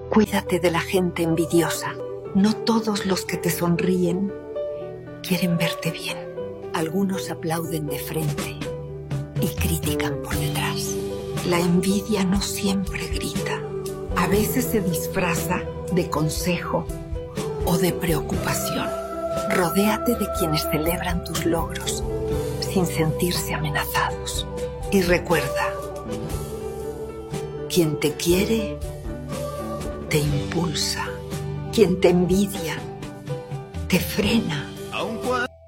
Cuídate de la gente envidiosa. No todos los que te sonríen quieren verte bien. Algunos aplauden de frente y critican por detrás. La envidia no siempre grita. A veces se disfraza de consejo o de preocupación. Rodéate de quienes celebran tus logros sin sentirse amenazados. Y recuerda, quien te quiere, te impulsa. Quien te envidia, te frena.